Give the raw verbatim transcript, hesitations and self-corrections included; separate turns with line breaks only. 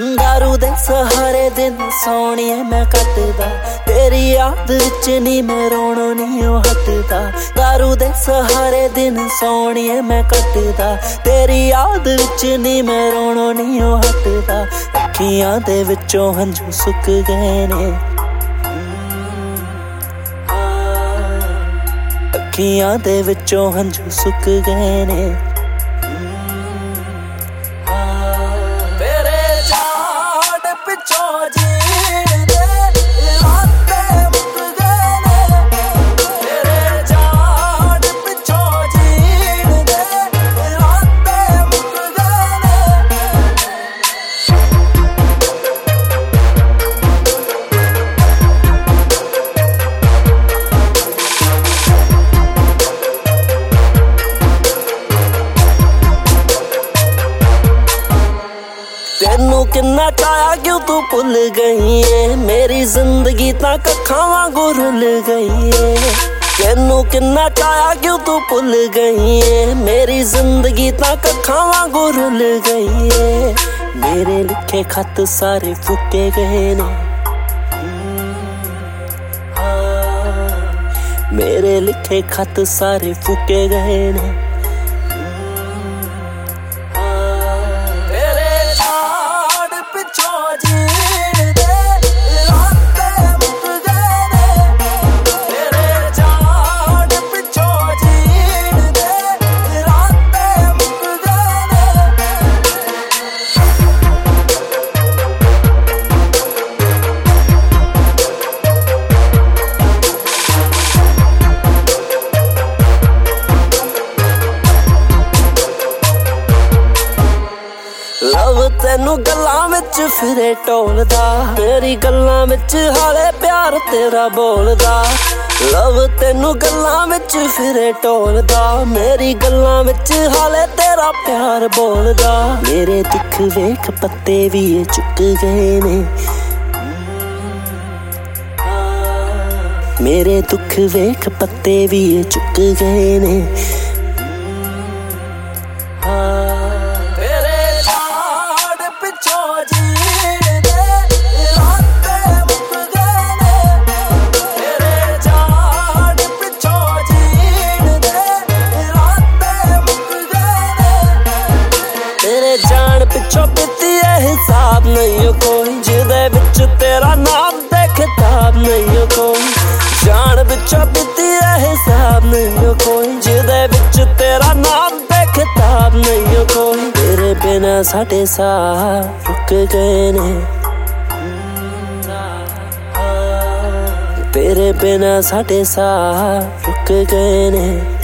दारू दे सहारे दिन सोनिए मैं कटदा, तेरी याद विच नी मैं रोणों नी हटदा। दारू दे सहारे दिन सोनिए मैं कटदा, तेरी याद विच नी मैं रोणों नी हटदा। अखियां दे विचों हंझू सुक गए ने, अखियां दे विचों हंझू सुक गए ने। तेनू किन्ना चाया क्यों तू भुल गई है, मेरी जिंदगी तां कक्खां वांगू रुल गई है। तेनू किन्ना चाया क्यों तू भुल गई है, मेरी जिंदगी तां कक्खां वांगू रुल गई है। मेरे लिखे खत सारे फुके गए ने, मेरे लिखे खत सारे फुके गए ने। लव तेनू गल्लां विच फिरे टोलदा, तेरी गल्लां विच हाले प्यार तेरा बोलदा। लव तेनू गल्लां विच फिरे टोलदा, मेरी गल्लां विच हाले तेरा प्यार बोलदा। मेरे दुख वेख पत्ते भी चुक गए ने, मेरे दुख वेख पत्ते भी चुक गए ने। जान पिछों बीती है हिसाब नहीं हो कोई, जिदे विच तेरा नाम ते खिताब नहीं हो कोई। जान पिछों बीती है हिसाब नहीं हो कोई, जिदे विच तेरा नाम ते खिताब नहीं हो कोई। तेरे बिना साडे साह रुक गए ने, तेरे बिना साडे साह रुक गए ने।